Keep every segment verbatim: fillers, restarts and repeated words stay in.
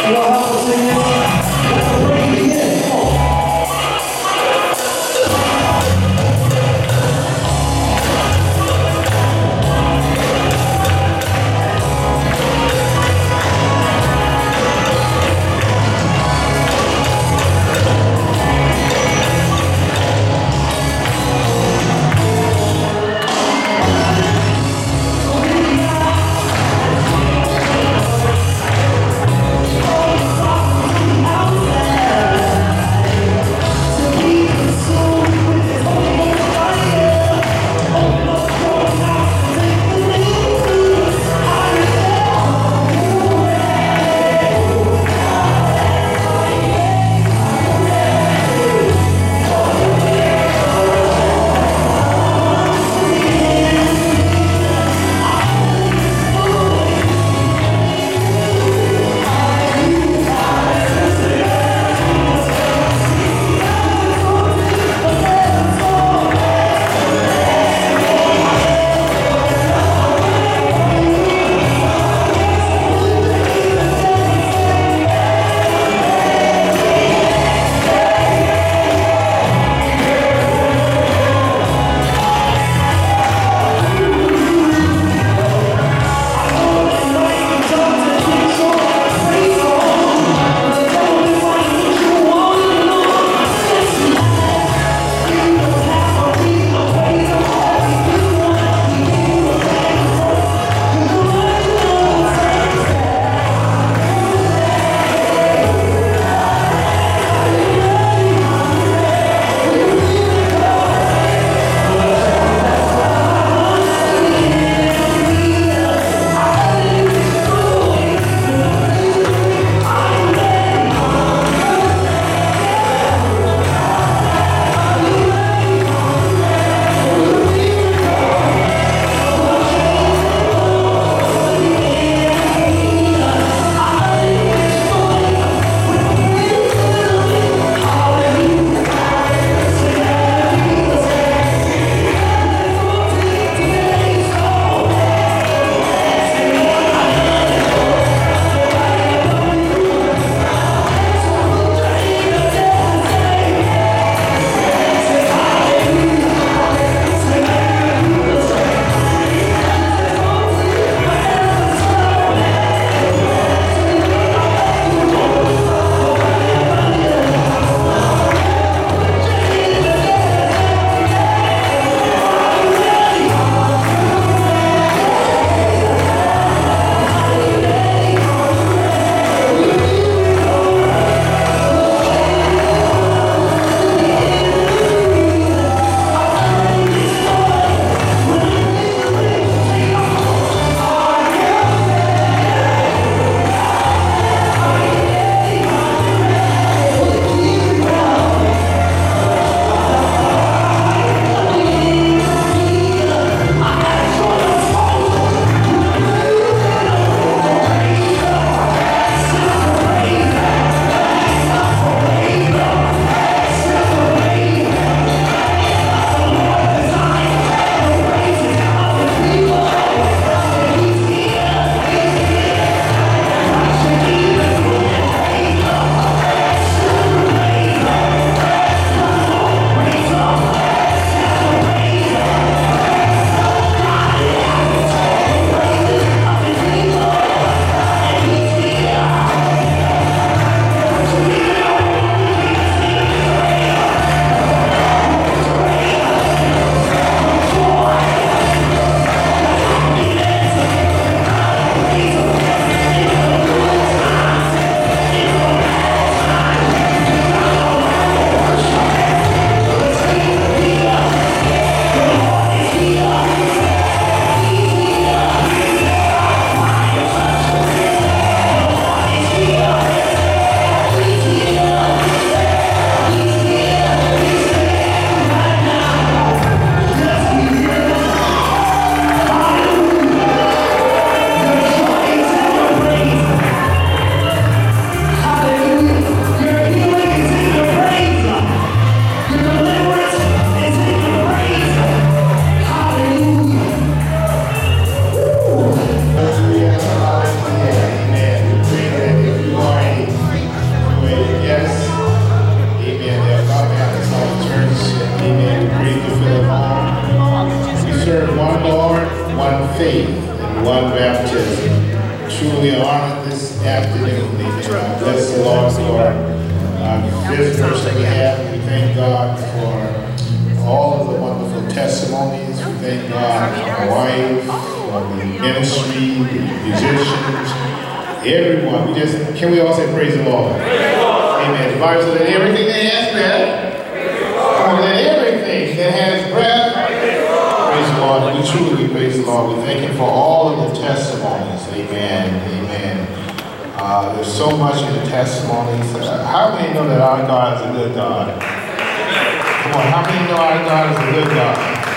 Thank you. afternoon. Amen. God bless the Lord for our visitors that we have. We thank God for all of the wonderful testimonies. We thank God for my wife, for the ministry, the musicians, everyone. We just, can we all say praise the Lord? Amen. The Bible says that everything that has breath, come on, that everything that has breath, praise the Lord. We truly praise the Lord. We thank Him for all of the testimonies. Amen. Amen. Uh, there's so much in the testimonies. Uh, how many know that our God is a good God? Come on, how many know our God is a good God?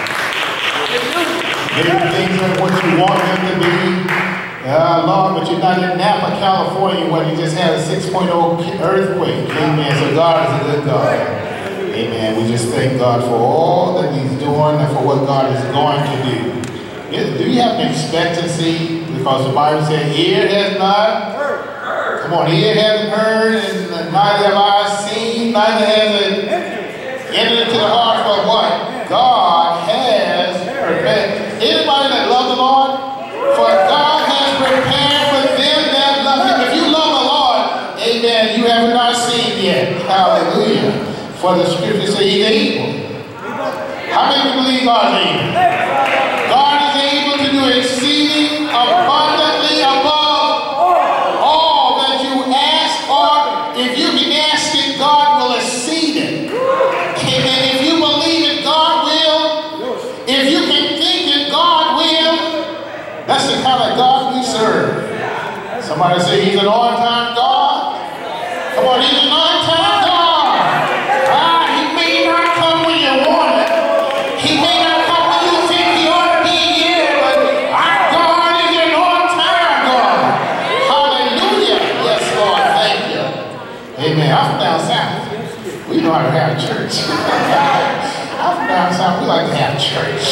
Maybe things aren't what you want them to be. Uh, Lord, but you're not in Napa, California, where you just had a six point oh earthquake. Amen. So God is a good God. Amen. We just thank God for all that He's doing and for what God is going to do. Do you have an expectancy? Because the Bible says, ear has not heard. Come on, ear hasn't heard, and neither have I seen, neither has it entered into the heart of what God has prepared. Anybody that loves the Lord? For God has prepared for them that love Him. If you love the Lord, amen, you have not seen yet. Hallelujah. For the scripture says He's able. How many believe God is able? God is able to do exceeding abundantly above all that you ask, or if you can ask it, God will exceed it. And if you believe it, God will. If you can think it, God will. That's the kind of God we serve. Somebody say He's an on-time God. Come on, He's an on-time God. Ah, He may not come when you want it. He may not come when you think He ought to be here, but our God is an on-time God. Hallelujah. Yes, Lord, thank you. Amen. I'm from down south. We know how to have church. I'm from down south. We like to have church.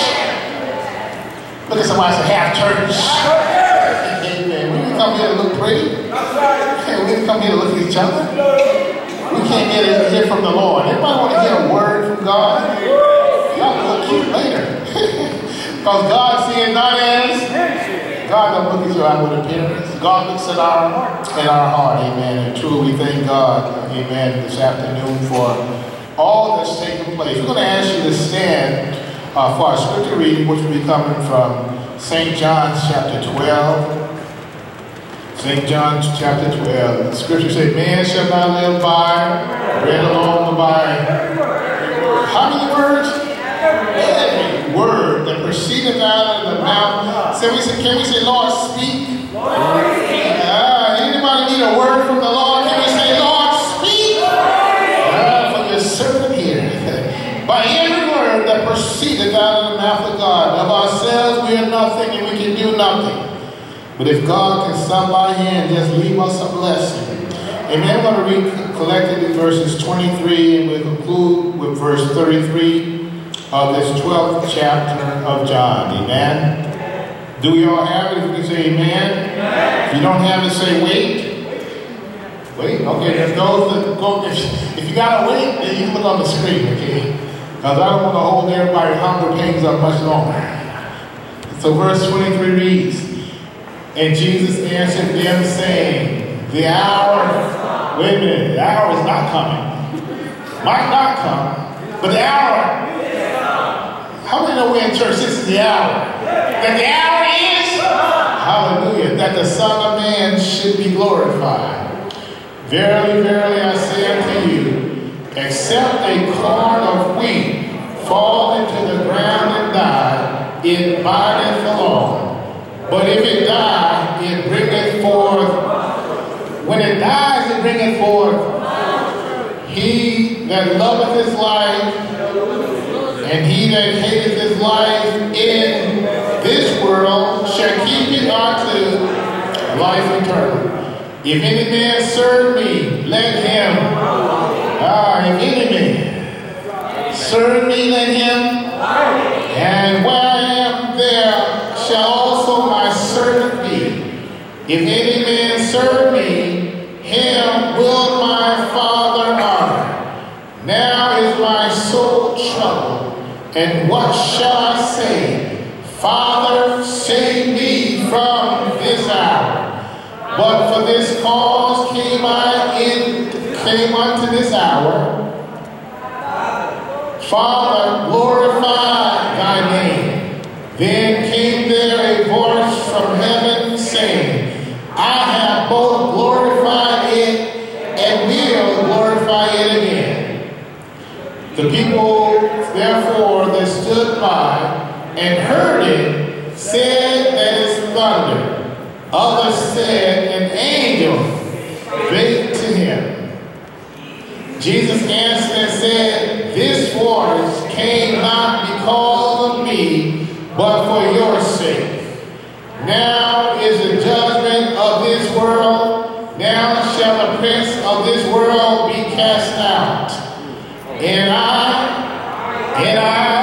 Look at somebody say, have church. Amen. We didn't come here to look pretty. We didn't come here to look at each other. We came here to hear from the Lord. Everybody want to hear a word from God? Y'all can look cute later. Because God sees not as God don't look at your outward appearance. God looks at our at our heart. Amen. And truly we thank God, amen, this afternoon for all that's taken place. We're going to ask you to stand Uh, for our scripture reading, which will be coming from Saint John's chapter twelve. Saint John's chapter twelve. The scripture says, man shall not live by bread alone, but by how many words? Every word that proceedeth out of the mouth. So we say, can we say, Lord, speak? Uh, anybody need a word from the Lord? Can we say, Lord, speak? Uh, for your servant here. By every word that proceedeth out of the mouth of God. Of ourselves we are nothing and we can do nothing. But if God can stop by here and just leave us a blessing. Amen. I'm going to read collectively verses twenty-three and we'll conclude with verse thirty-three of this twelfth chapter of John. Amen. Do we all have it? If we can say amen. Amen. If you don't have it, say wait. Wait. Okay, let's go. go if, if you got to wait, then you can look on the screen, okay? Because I don't want to hold everybody's hunger pains up much longer. So verse twenty-three reads, and Jesus answered them saying, the hour, wait a minute, the hour is not coming. Might not come, but the hour. How many know we're in church? This is the hour. That the hour is, hallelujah, that the Son of Man should be glorified. Verily, verily, I say unto you, except a corn of wheat fall into the ground and die, it abideth alone. But if it die, it bringeth forth. When it dies, it bringeth forth. He that loveth his life, and he that hateth his life in this world, shall keep it unto life eternal. If any man serve me, let him. Ah, if any man serve me, let him. And where I am, there shall also my servant be. If any man serve me, him will my Father honor. Now is my soul troubled, and what shall I say? Father, save me from this hour. But for this cause came I in, came unto this hour. Father, glorify thy name. Then came there a voice from heaven saying, I have both glorified it and will glorify it again. The people, therefore, that stood by and heard it, said that it's thunder. Others said, an angel spake to him. Jesus answered and said, this voice came not because of me, but for your sake. Now is the judgment of this world. Now shall the prince of this world be cast out. And I, and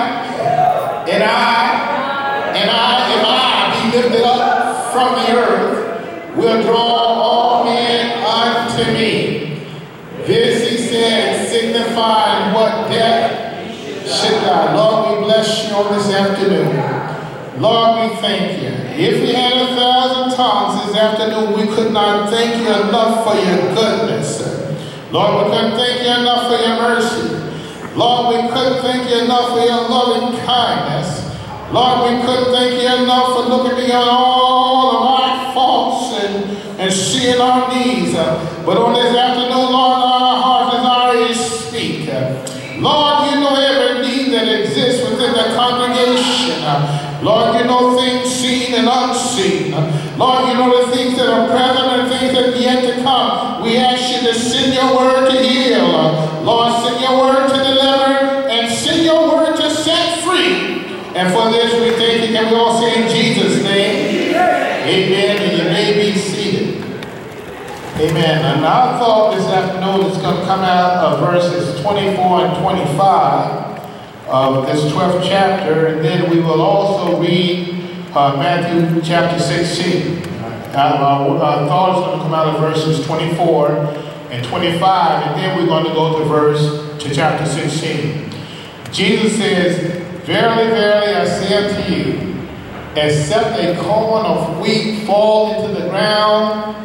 I, and I, and I, if I be lifted up from the earth, will draw all men unto me. This he said, signifying what death should die. Lord, we bless you on this afternoon. Lord, we thank you. If we had a thousand tongues this afternoon, we could not thank you enough for your goodness. Lord, we couldn't thank you enough for your mercy. Lord, we couldn't thank you enough for your loving kindness. Lord, we couldn't thank you enough for looking beyond all of our faults and, and seeing our needs. But on this afternoon, Lord, our heart desire is speak. Lord, you know every need that exists within the congregation. Lord, you know things seen and unseen. Lord, you know the things that are present and things that are yet to come. We ask you to send your word to heal. Lord, send your word to deliver and send your word to set free. And for this we thank you. Can we all say in Jesus' name? Amen. And you may be seated. Amen. And our thought this afternoon is going to come out of verses twenty-four and twenty-five of this twelfth chapter. And then we will also read uh, Matthew chapter sixteen. Uh, our, our thought is going to come out of verses twenty-four and twenty-five. And then we're going to go to verse to chapter sixteen. Jesus says, verily, verily, I say unto you, except a corn of wheat fall into the ground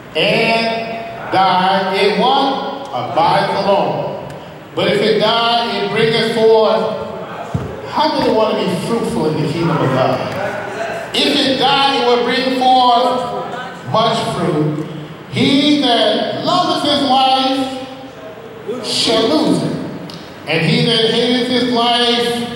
and die, it what? Abideth alone. But if it die, it bringeth forth. How many want to be fruitful in the kingdom of God? If it die, it will bring forth much fruit. He that loveth his life shall lose it. And he that hateth his life,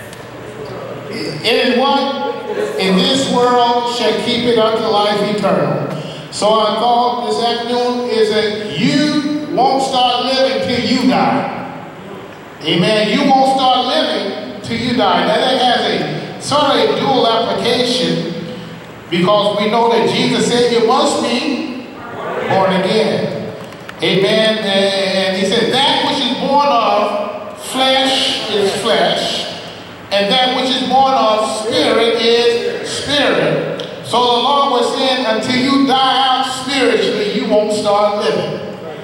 in what? In this world shall keep it unto life eternal. So our thought this afternoon is that you won't start living till you die. Amen. You won't start living till you die. Now that has a sort of a dual application because we know that Jesus said you must be born again. Amen. And he said that which is born of flesh is flesh. And that which is born of spirit is spirit. So the Lord was saying, until you die out spiritually, you won't start living.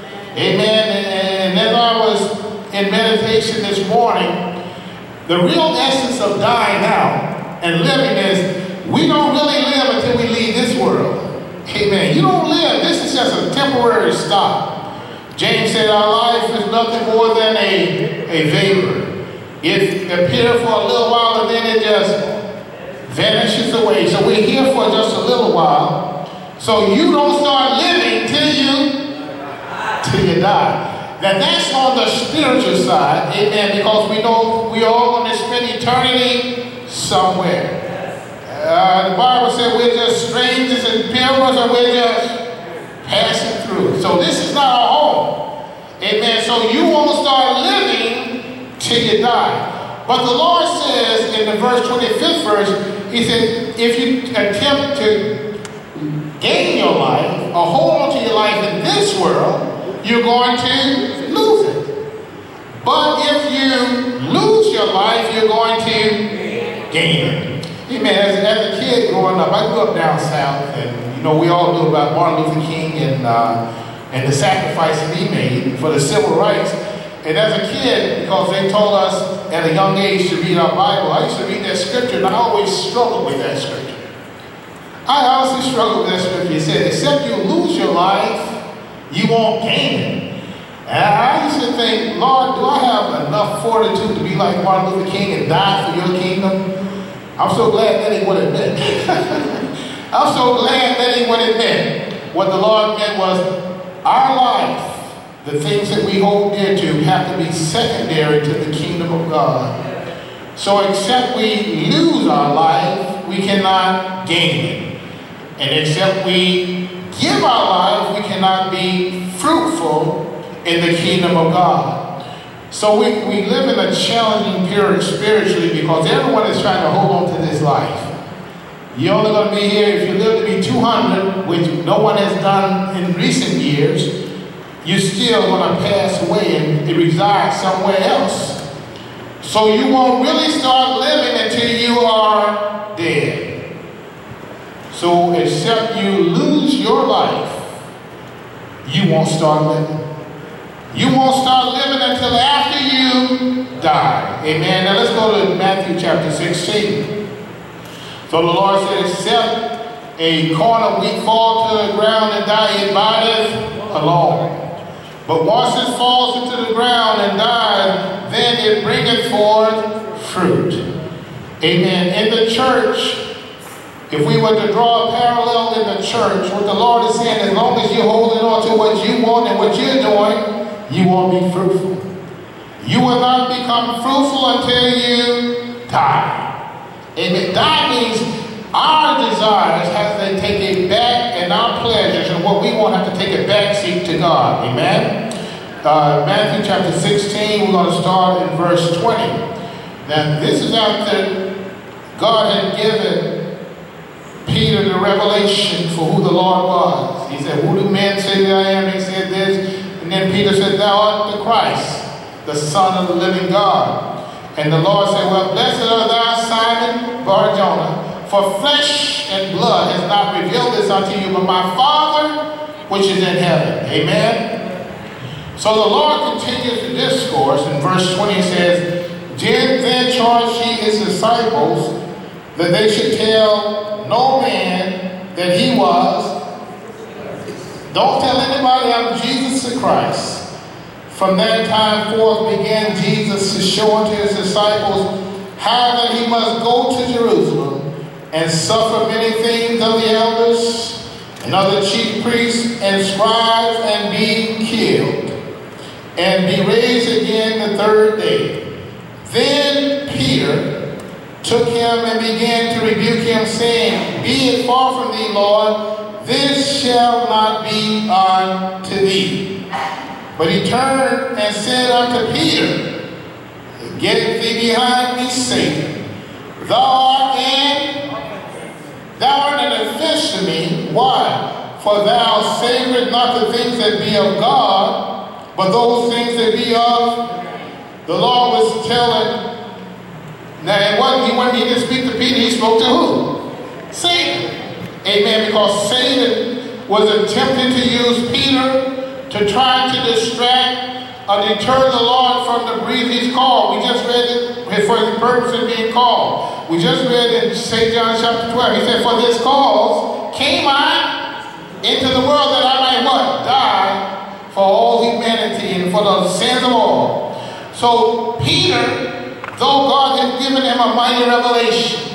Amen. And as I was in meditation this morning, the real essence of dying out and living is we don't really live until we leave this world. Amen. You don't live. This is just a temporary stop. James said our life is nothing more than a, a vapor. It appears for a little while and then it just vanishes away. So we're here for just a little while. So you don't start living till you till you die. Now that's on the spiritual side, amen, because we know we all going to spend eternity somewhere. Uh, the Bible said we're just strangers and pilgrims and we're just passing through. So this is not our home. Amen. So you won't start living till you die. But the Lord says in the verse twenty-fifth verse, he said, if you attempt to gain your life or hold on to your life in this world, you're going to lose it. But if you lose your life, you're going to gain it. Amen. As, as a kid growing up, I grew up down south, and you know we all knew about Martin Luther King and uh, and the sacrifices he made for the civil rights. And as a kid, because they told us at a young age to read our Bible, I used to read that scripture, and I always struggled with that scripture. I I honestly struggle with that scripture. It said, except you lose your life, you won't gain it. And I used to think, Lord, do I have enough fortitude to be like Martin Luther King and die for your kingdom? I'm so glad that ain't what it meant. I'm so glad that ain't what it meant. What the Lord meant was our life, the things that we hold dear to, have to be secondary to the kingdom of God. So except we lose our life, we cannot gain it. And except we give our life, we cannot be fruitful in the kingdom of God. So we, we live in a challenging period spiritually because everyone is trying to hold on to this life. You're only going to be here if you live to be two hundred, which no one has done in recent years. You're still going to pass away and reside somewhere else. So you won't really start living until you are dead. So except you lose your life, you won't start living. You won't start living until after you die. Amen. Now let's go to Matthew chapter sixteen. So the Lord said, except a corn of wheat fall to the ground and die, it abideth alone. But once it falls into the ground and dies, then it bringeth forth fruit. Amen. In the church, if we were to draw a parallel in the church, what the Lord is saying, as long as you're holding on to what you want and what you're doing, you won't be fruitful. You will not become fruitful until you die. Amen. Die means our desires have to take a back, and our pleasures and what we want have to take a back seat to God. Amen. Uh, Matthew chapter sixteen, we're going to start in verse twenty. Now this is after God had given Peter the revelation for who the Lord was. He said, who do men say that I am? He said this. And then Peter said, thou art the Christ, the Son of the living God. And the Lord said, well, blessed are thou, Simon Bar-Jonah, for flesh and blood has not revealed this unto you, but my Father which is in heaven. Amen. So the Lord continues the discourse. In verse twenty says, then charged he his disciples that they should tell no man that he was. Don't tell anybody I'm Jesus the Christ. From that time forth began Jesus to show unto his disciples how that he must go to Jerusalem and suffer many things of the elders and of the chief priests and scribes and be killed and be raised again the third day. Then Peter took him and began to rebuke him, saying, be it far from thee, Lord, this shall not be unto thee. But he turned and said unto Peter, get thee behind me, Satan. Thou art an, thou art an offense to me. Why? For thou savorest not the things that be of God, but those things that be of the Lord was telling. Now, what he, when he didn't speak to Peter, he spoke to who? Satan. Amen. Because Satan was attempting to use Peter to try to distract or deter the Lord from the breathe he's called. We just read it for the purpose of being called. We just read in Saint John chapter twelve. He said, for this cause came I into the world that I might what? Die for all humanity and for the sins of all. So Peter, though God had given him a mighty revelation,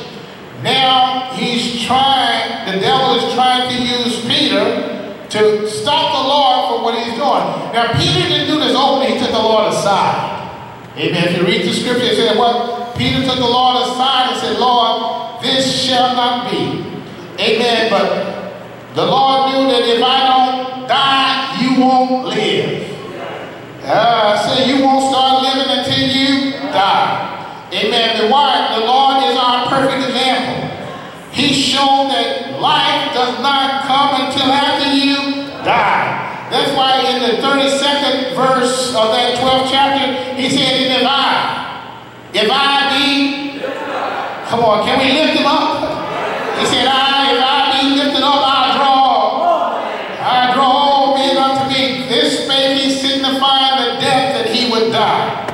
now he's trying, the devil is trying to use Peter to stop the Lord from what he's doing. Now, Peter didn't do this openly. He took the Lord aside. Amen. If you read the scripture, it said what? Peter took the Lord aside and said, Lord, this shall not be. Amen. But the Lord knew that if I don't die, you won't live. Uh, I say you won't start living until you die. Amen. And why? The Lord is our perfect example. He's shown that life does not come until after you die. That's why in the thirty-second verse of that twelfth chapter, he said, and if I, if I be, come on, can we lift him up? He said, I, if I be lifted up, I draw, I draw all men unto me. This may be signifying the death that he would die.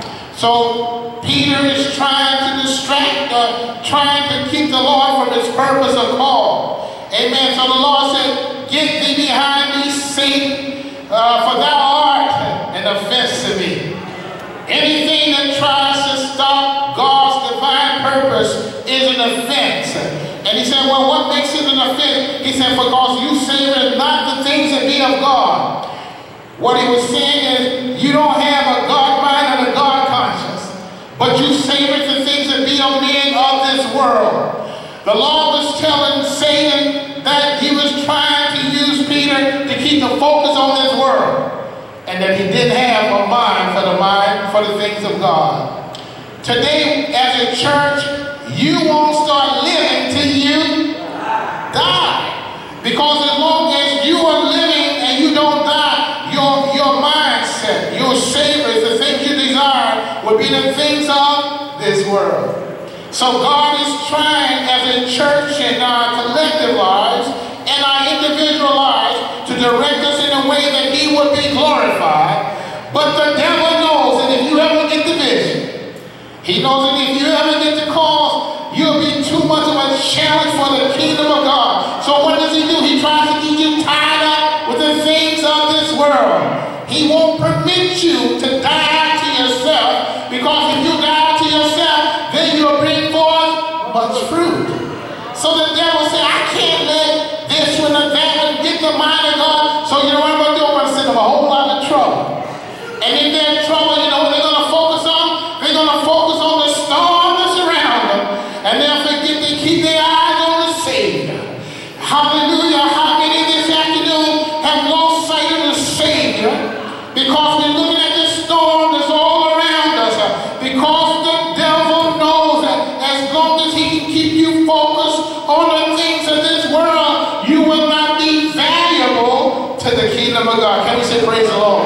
So Peter is trying to distract, uh, trying to keep the Lord from his purpose of call. Amen. So the Lord said, get thee behind me, Satan, uh, for thou art an offense to me. Anything that tries to stop God's divine purpose is an offense. And he said, well, what makes it an offense? He said, because you savor not the things that be of God. What he was saying is, you don't have a God mind and a God conscience, but you savor the things that be of men of this world. The Lord was telling Satan that he was trying to use Peter to keep the focus on this world, and that he didn't have a mind for the mind for the things of God. Today, as a church, you won't start living till you die. Because as long as you are living and you don't die, your, your mindset, your savors, the things you desire will be the things of this world. So God is trying as a church in our collective lives and our individual lives to direct us in a way that he would be glorified. But the devil knows that if you ever get the vision, he knows that if you ever get the cause, you'll be too much of a challenge for the kingdom of God. So what does he do? He tries to keep you tied up with the things of this world. He won't permit you to die to yourself, because if you die to yourself, then you'll bring forth much fruit. So the devil said, I can't let this one or that one get the mind of God. So you know what I'm going to do? I'm going to send them a whole lot of trouble. And in their trouble, you know what they're going to focus on? They're going to focus on the storm that's around them. And they'll forget to keep their eyes on the Savior. Hallelujah. How many this afternoon have lost sight of the Savior? Because we're looking at the storm that's all around us. Because the devil knows that as long as he can keep you focused on the things of this world, you will not be valuable to the kingdom of God. Can we say praise the Lord?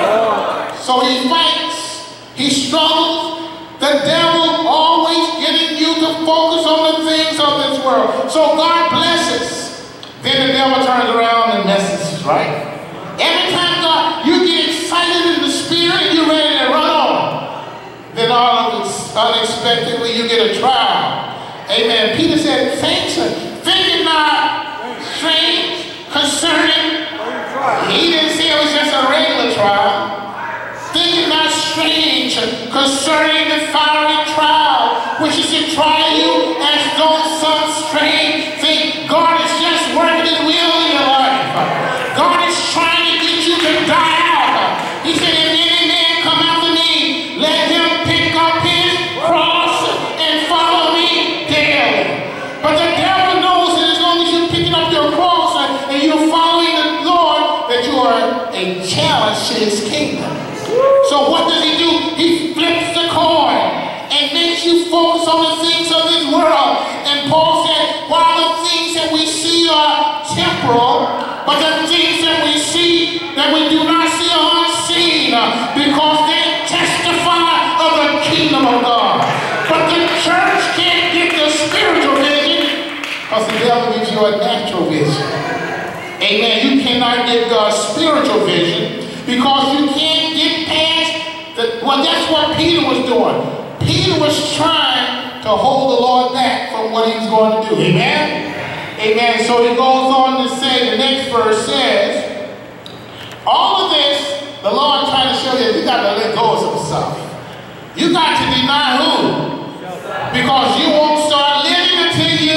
So he fights, he struggles. The devil always getting you to focus on the things of this world. So God blesses. Then the devil turns around and messes, right? Every time God, you get excited in the spirit and you're ready to run on, then all of it unexpectedly you get a trial. Amen. Peter said, thanks, think it not strange concerning. He didn't say it was just a regular trial. Think it not strange concerning the fiery trial, which is to try you as though some strange thing. God is just working his will in your life. God is trying to get you to die out. He said, if any man come after me, let him pick up his cross and follow me daily. But the devil knows that as long as you're picking up your cross and you're following the Lord, that you are a challenge to his kingdom. So what does he do? He flips the coin and makes you focus on the things of this world. And Paul said, while the things that we see are temporal, but the things that we see that we do not see are unseen, because they testify of the kingdom of God. But the church can't get the spiritual vision because the devil gives you a natural vision. Amen. You cannot get God's spiritual vision because you can't get past the, well, that's what Peter was doing. Peter was trying to hold the Lord back from what he was going to do. Amen? Amen. So he goes on to say, the next verse says, all of this, the Lord trying to show you, you got to let go of some stuff. You got to deny who? Because you won't start living until you,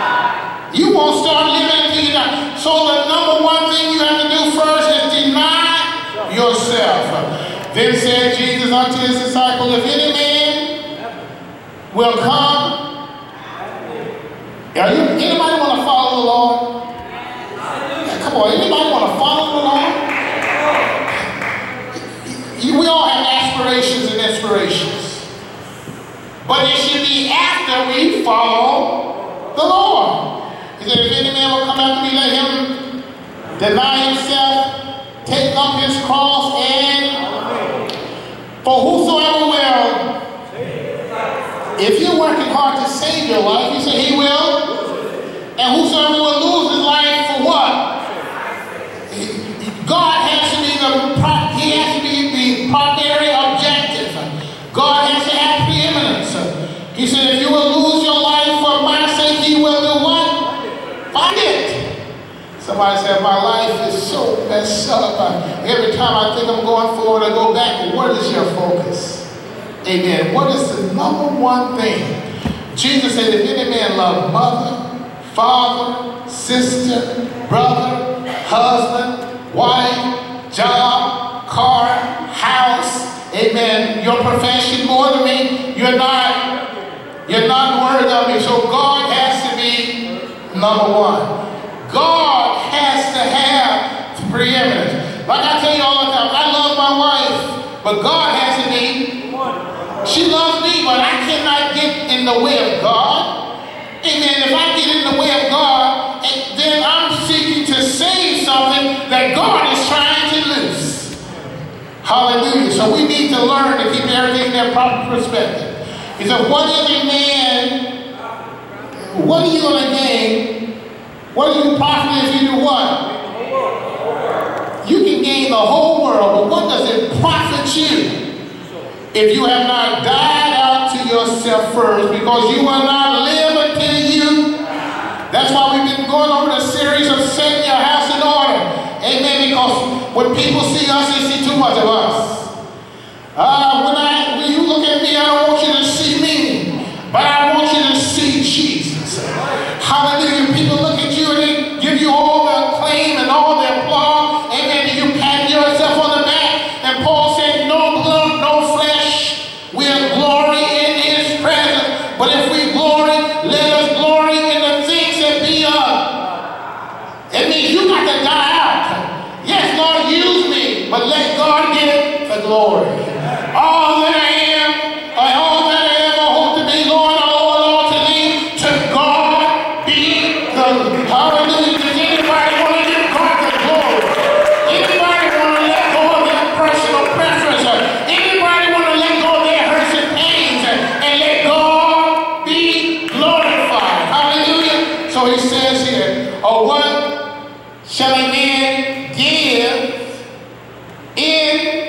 you won't start living until you die. So the number one thing you have to do first is deny yourself. Then said Jesus unto his disciples, if any man will come, are you, anybody want to follow the Lord? Yeah, come on, anybody want to follow the Lord? You, we all have aspirations and inspirations. But it should be after we follow the Lord. He said, if any man will come after me, let him deny himself, take up his cross, and for whosoever will, if you're working hard to save your life, he said he will. And whosoever will lose his life for what? God has to be the, he has to be the primary objective. God has to have preeminence. He said if you will lose your life for my sake, he will do what? Find it. mess up. Uh, every time I think I'm going forward, I go back. What is your focus? Amen. What is the number one thing? Jesus said, if any man love mother, father, sister, brother, husband, wife, job, car, house, amen, your profession more than me, you're not, you're not worthy of me. So God has to be number one. God has to have preeminence. Like I tell you all the time, I love my wife, but God has to be. She loves me, but I cannot get in the way of God. Amen. If I get in the way of God, then I'm seeking to save something that God is trying to lose. Hallelujah. So we need to learn to keep everything in their proper perspective. He said, what is a man? What are you going to gain? What do you profit if you do what? You can gain the whole world, but what does it profit you if you have not died out to yourself first? Because you will not live until you. That's why we've been going over the series of setting your house in order. Amen. Because when people see us, they see too much of us. Uh, when I when you look at me, I don't want you to see me, but I want you to see Jesus. Hallelujah. People look at you and they give you all the acclaim and all the applause. Amen. And you pat yourself on the back. And Paul said, no blood, no flesh. We'll glory in his presence. But if we glory, let us glory in the things that be of. It means you got to die out. Yes, Lord, use me, but let God get the glory. All that I am, or all that I ever hope to be, Lord, I owe it all to thee. To God be the hallelujah. Does anybody want to give God the glory? Anybody want to let go of their personal preference? Or anybody want to let go of their hurts and pains and, and let God be glorified? Hallelujah. So he says here, or what shall a man give in?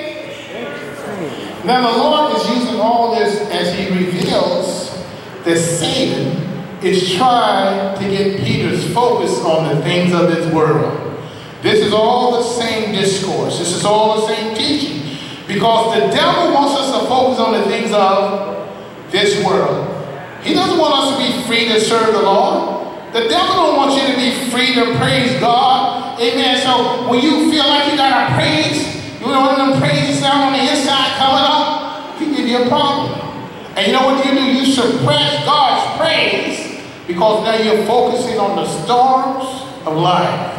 Now the Lord is using all this as he reveals that Satan is trying to get Peter's focus on the things of this world. This is all the same discourse. This is all the same teaching. Because the devil wants us to focus on the things of this world. He doesn't want us to be free to serve the Lord. The devil don't want you to be free to praise God. Amen. So when you feel like you got to praise, you know, one of them praises down on the inside coming up, he give you a problem. And you know what you do? You suppress God's praise because now you're focusing on the storms of life.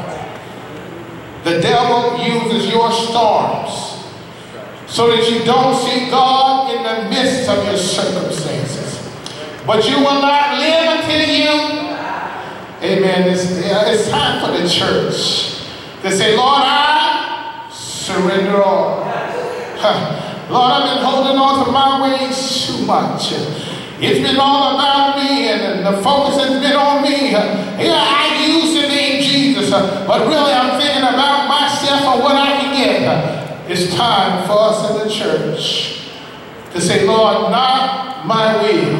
The devil uses your storms so that you don't see God in the midst of your circumstances. But you will not live until you. Amen. It's, it's time for the church to say, Lord, I surrender all. Lord, I've been holding on to my ways too much. It's been all about me, and the focus has been on me. Yeah, I use the name Jesus, but really I'm thinking about myself and what I can get. It's time for us in the church to say, Lord, not my will.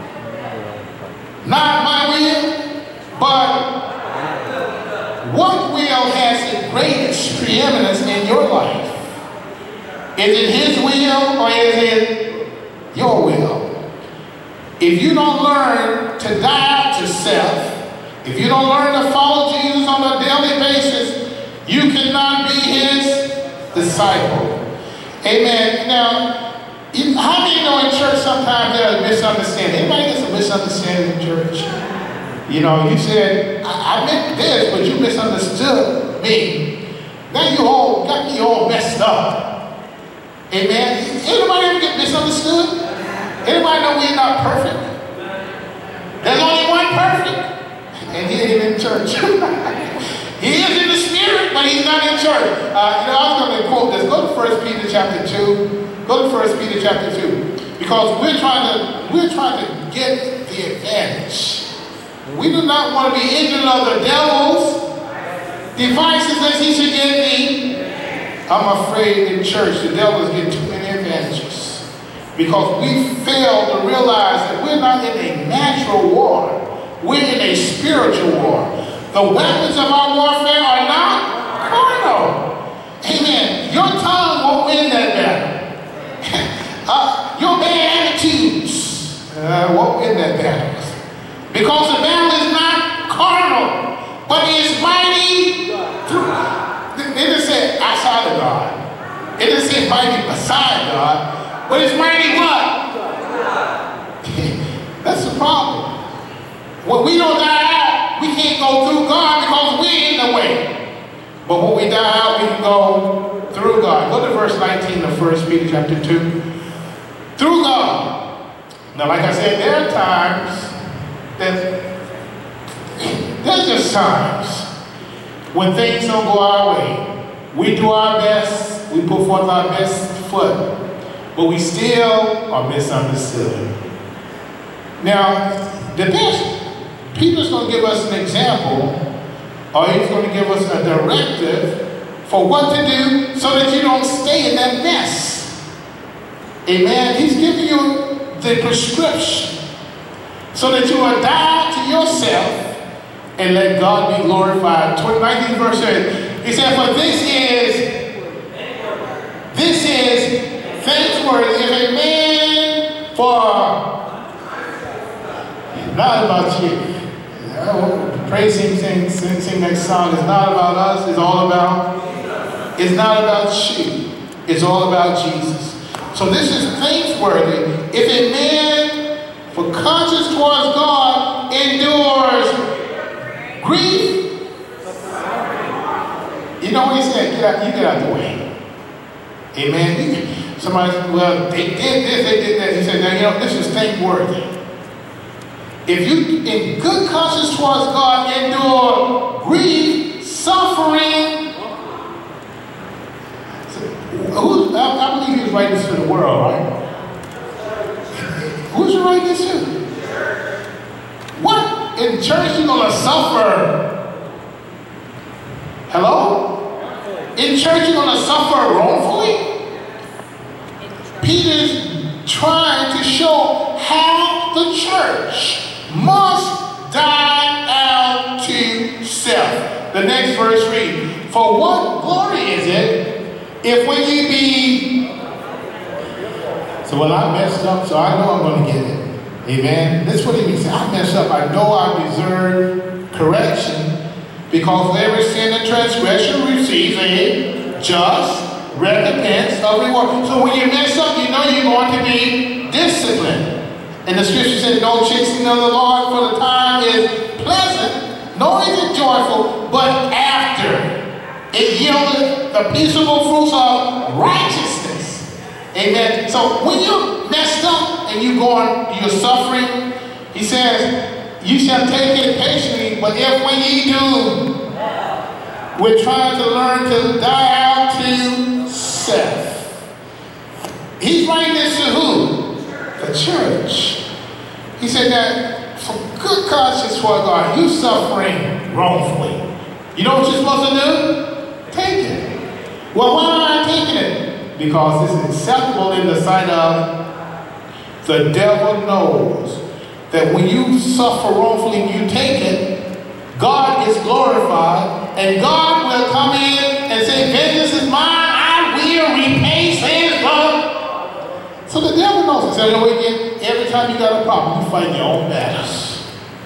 Not my will, but what will has the greatest preeminence in your life? Is it his will or is it your will? If you don't learn to die to self, if you don't learn to follow Jesus on a daily basis, you cannot be his disciple. Amen. Now, how many know in church sometimes there's a misunderstanding? Anybody gets a misunderstanding in church? You know, you said, I, I meant this, but you misunderstood me. Now you all got me all messed up. Amen. Anybody ever get misunderstood? Anybody know we're not perfect? There's only one perfect. And he ain't in church. He is in the spirit, but he's not in church. Uh, you know, I was going to quote this. Go to First Peter chapter two. Go to First Peter chapter two. Because we're trying to, we're trying to get the advantage. We do not want to be ignorant of the devil's devices that he should get me. I'm afraid in church the devil is getting too many advantages. Because we fail to realize that we're not in a natural war. We're in a spiritual war. The weapons of our warfare are not carnal. Your tongue won't win that battle. uh, your bad attitudes uh, won't win that battle. Because the battle is not carnal, but it is mighty through. It doesn't say outside of God. It doesn't say mighty beside God, but it's mighty what? That's the problem. When we don't die out, we can't go through God because we're in the way. But when we die out, we can go through God. Go to verse nineteen of First Peter chapter two. Through God. Now, like I said, there are times that there's just times when things don't go our way. We do our best, we put forth our best foot, but we still are misunderstood. Now, the best, Peter's going to give us an example, or he's going to give us a directive for what to do so that you don't stay in that mess. Amen. He's giving you the prescription so that you will die to yourself and let God be glorified. nineteenth verse eight. He said, for this is, this is thanksworthy if a man for, not about you. Praise him, sing, sing, sing next song. It's not about us, it's all about, it's not about you. It's all about Jesus. So this is thanksworthy if a man for conscience towards God endures grief. You know what he said? Get out, you get out the way. Amen. Somebody said, well, they did this, they did that. He said, now you know, this is thankworthy. If you, in good conscience towards God, endure grief, suffering. So, who, I, I believe he was writing this to the world, right? Who's writing this to? What? In church, you're going to suffer. Hello? In church, you're going to suffer wrongfully? Peter's trying to show how the church must die out to self. The next verse reads, for what glory is it if when ye be... So well, I messed up, so I know I'm going to get it. Amen. That's what he means. I messed up. I know I deserve correction because every sin and transgression receives a just recompense of reward. So when you mess up, you know you're going to be disciplined. And the scripture said, no chastening of the Lord for the time is pleasant, nor is it joyful, but after it yielded the peaceable fruits of righteousness. Amen. So when you're messed up and you're going, you're suffering, he says, you shall take it patiently, but if when ye do, we're trying to learn to die out to self. He's writing this to who? The church. He said that for good conscience toward God, you suffering wrongfully. You know what you're supposed to do? Take it. Well, why am I taking it? Because it's acceptable in the sight of the devil knows that when you suffer wrongfully and you take it, God is glorified and God will come in and say, vengeance is mine, I will repay, says God. So the devil knows. So you know, again, every time you got a problem, you fight your own battles.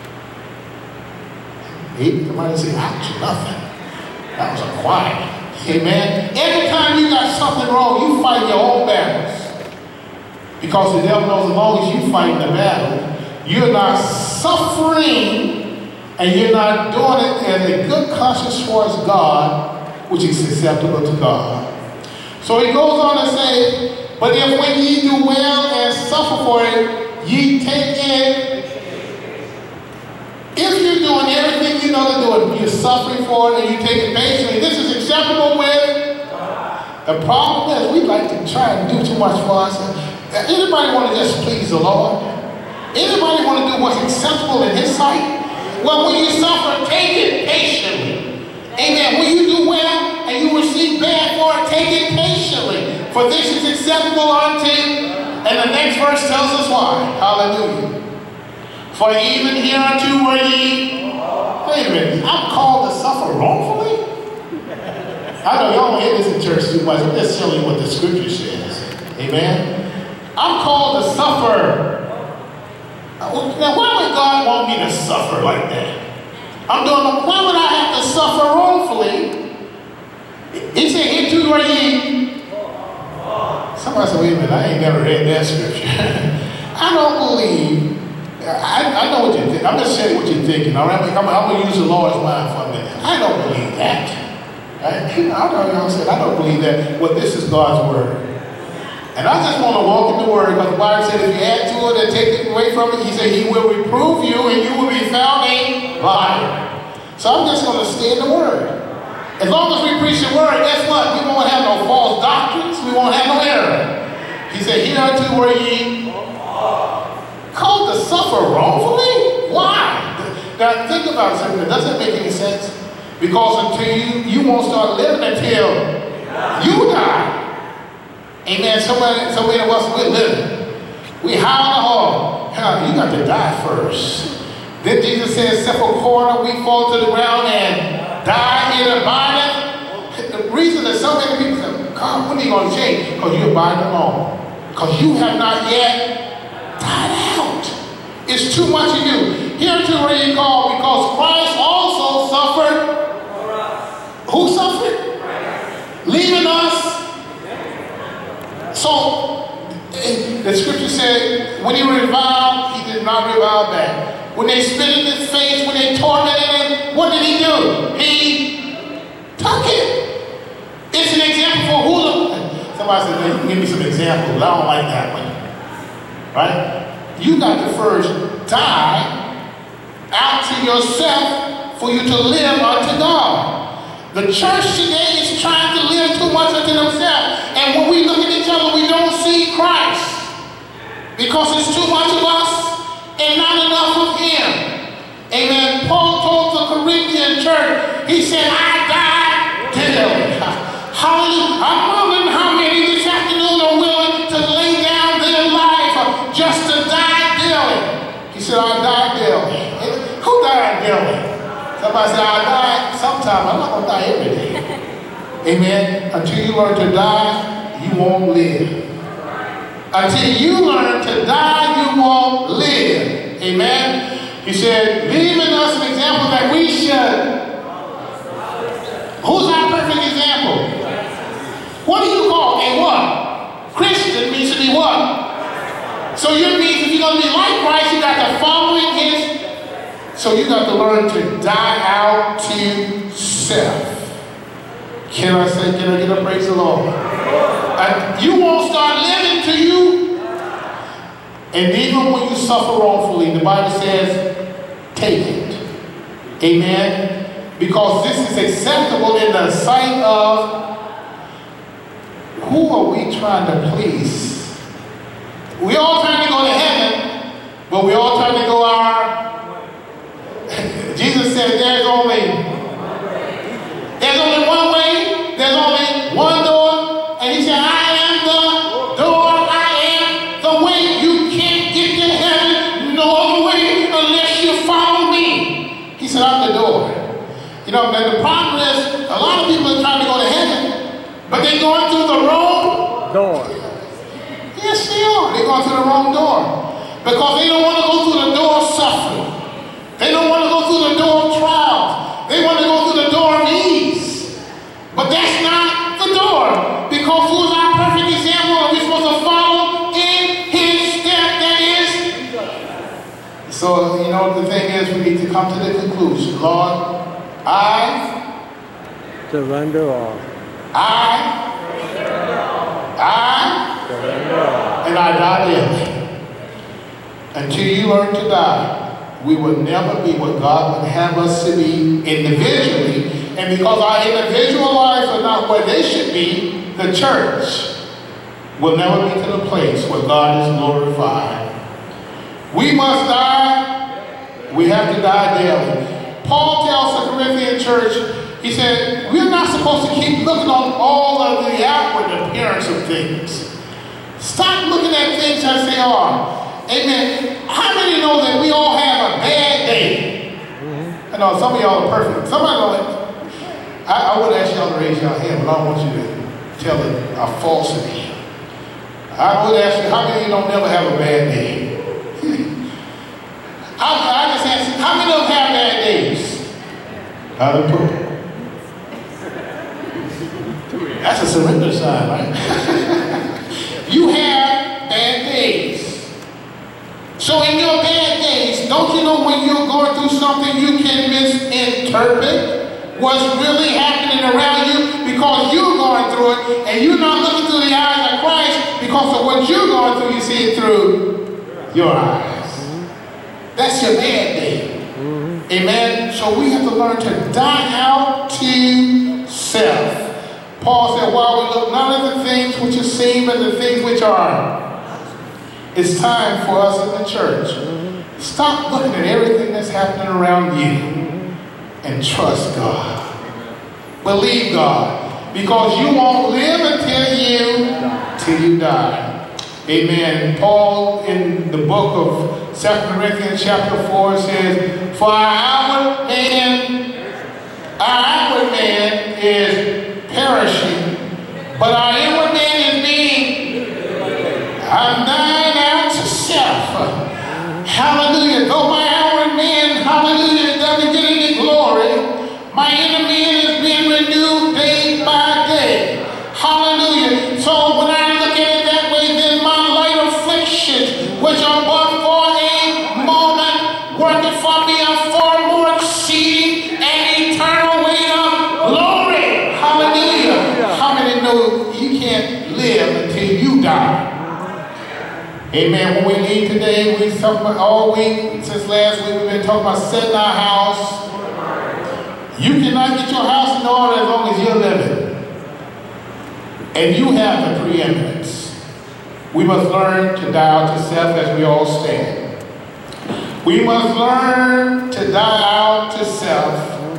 Somebody say, ouch, nothing. That was a quiet. Amen. Every time you got something wrong, you fight your own battles. Because the devil knows as long as you fight the battle, you're not suffering and you're not doing it as a good conscience towards God, which is acceptable to God. So he goes on to say, but if when ye do well and suffer for it, ye take it. If you're doing everything you know to do, you're suffering for it and you take it patiently, this is acceptable with. The problem is we like to try and do too much for us. Anybody want to just please the Lord? Anybody want to do what's acceptable in his sight? Well, when you suffer, take it patiently. Amen. When you do well and you receive bad for it, take it patiently. For this is acceptable unto, and the next verse tells us why. Hallelujah. For even hereunto were ye, wait a minute, I'm called to suffer wrongfully? I know y'all don't hear this in church too much. I'm just telling you what the scripture says. Amen. I'm called to suffer. Now, why would God want me to suffer like that? I'm doing, why would I have to suffer wrongfully? He said, into where ye. Somebody said, wait a minute, I ain't never read that scripture. I don't believe, I, I know what you're thinking. I'm just saying what you're thinking, all right? I'm, I'm going to use the Lord's mind for a minute. I don't believe that. Right? I know y'all said, I don't believe that. Well, this is God's word. And I just want to walk in the word, because the Bible said if you add to it and take it away from it, he said he will reprove you and you will be found a liar. So I'm just going to stay in the word. As long as we preach the word, guess what? We won't have no false doctrines. We won't have no error. He said, hereunto were ye called to suffer wrongfully? Why? Now think about something that doesn't make any sense. Because until you, you won't start living until you die. Amen. Somebody, so many of us, we're living. We high on the hall. Hell, you got to die first. Then Jesus says, sepulchre, we fall to the ground and die in abiding. The reason that so many people say, God, when are you going to change? Because you abide alone. Because you have not yet died out. It's too much of you. Hereunto were ye called, because Christ also suffered. Who suffered? Leaving us. So, the scripture said, when he reviled, he did not revile back. When they spit in his face, when they tormented him, what did he do? He took it. It's an example for who the... Somebody said, you can give me some examples, but I don't like that one. Right? You got to first die out to yourself for you to live unto God. The church today is trying to live too much unto themselves. And when we look at each other, we don't see Christ. Because it's too much of us and not enough of him. Amen. Paul told the Corinthian church, he said, I died daily. Hallelujah. I'm wondering how many this afternoon are willing to lay down their life just to die daily. He said, I died daily. Who died daily? Somebody said, I die sometime. I'm not going to die every day. Amen. Until you learn to die, you won't live. Until you learn to die, you won't live. Amen. He said, leaving us an example that we should. Who's our perfect example? What do you call a what? Christian means to be what? So you means if you're going to be like Christ, you got to follow in his. So you got to learn to die out to self. Can I say, can I get a praise the Lord? And you won't start living to you. And even when you suffer wrongfully, the Bible says, take it. Amen. Because this is acceptable in the sight of who are we trying to please? We all trying to go to heaven, but we all trying to go our Jesus said there's only there's only one way, there's only one door, and he said, I am the door, I am the way. You can't get to heaven no other way unless you follow me. He said, I'm the door. You know, and the problem is a lot of people are trying to go to heaven, but they're going through the wrong door. Yes, they are. They're going through the wrong door. Because they don't want to go through the door of suffering. They don't want to go through the door of trials. They want to go through the door of ease. But that's not the door. Because who's our perfect example? Are we supposed to follow in his step? That is. So, you know, the thing is, we need to come to the conclusion. Lord, I surrender all. I I surrender all. And I die daily. Until you learn to die, we will never be what God would have us to be individually. And because our individual lives are not where they should be, the church will never be to the place where God is glorified. We must die. We have to die daily. Paul tells the Corinthian church, he said, we're not supposed to keep looking on all of the outward appearance of things. Stop looking at things as they are. Amen. How many know that we all have a bad day? Mm-hmm. I know some of y'all are perfect. Somebody know it. I, I would ask y'all to raise your hand, but I want you to tell a, a falsity. I would ask you, how many of you don't never have a bad day? I, I just ask, how many of them have bad days? Other people. That's a surrender sign, right? You have bad days. So in your bad days, don't you know when you're going through something, you can misinterpret what's really happening around you because you're going through it and you're not looking through the eyes of Christ because of what you're going through, you see it through your eyes. That's your bad day. Mm-hmm. Amen? So we have to learn to die out to self. Paul said, while we look not at the things which are seen, but the things which are. It's time for us in the church. Mm-hmm. Stop looking at everything that's happening around you mm-hmm. and trust God. Believe God. Because you won't live until you, till you die. Amen. Paul in the book of Second Corinthians chapter four says, for our outward man, our outward man is perishing, but our inward man is being, I'm dying out to self. Hallelujah. Though my outward man, hallelujah, doesn't get any glory, my inner man is being renewed day by day. Hallelujah. So when I look at it that way, then my light afflictions, which are but for a moment, working for me a far more exceeding and eternal weight of glory. Hallelujah. How many know you can't live until you die? Amen. When we leave today, we talk about all week, since last week, we've been talking about setting our house. You cannot get your house in order as long as you're living. And you have the preeminence. We must learn to die out to self as we all stand. We must learn to die out to self.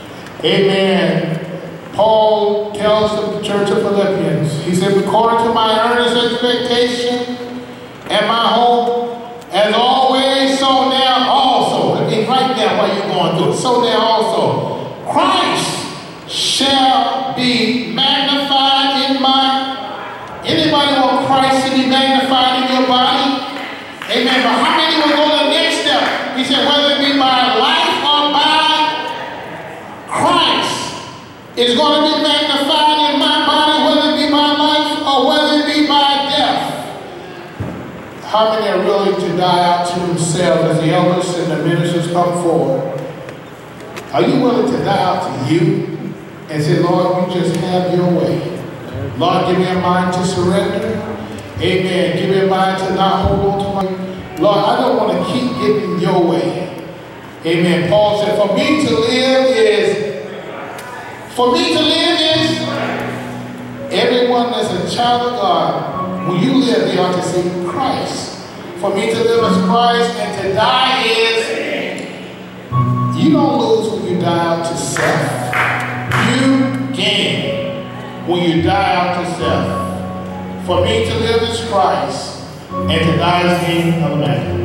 Amen. Paul tells the church of Philippians, he said, according to my earnest expectation and my hope, as always, so now also. Let me write down what you're going through. So now also, Christ shall be magnified in my. Anybody want Christ to be magnified in your body? Amen. But how many will go the next step? He said, whether it be by life or by Christ, is going to be magnified in my body, whether it be by life or whether it be by death. How many are willing to die out to themselves as the elders and the ministers come forward? Are you willing to die out to you and say, Lord, you just have your way? Lord, give me a mind to surrender. Amen. Give me a mind to not hold on to my... Lord, I don't want to keep getting your way. Amen. Paul said, for me to live is... For me to live is... Everyone that's a child of God, when you live, they ought to see Christ. For me to live is Christ, and to die is... You don't lose when you die out to self. You gain when you die out to self. For me to live is Christ, and to die is gain of man.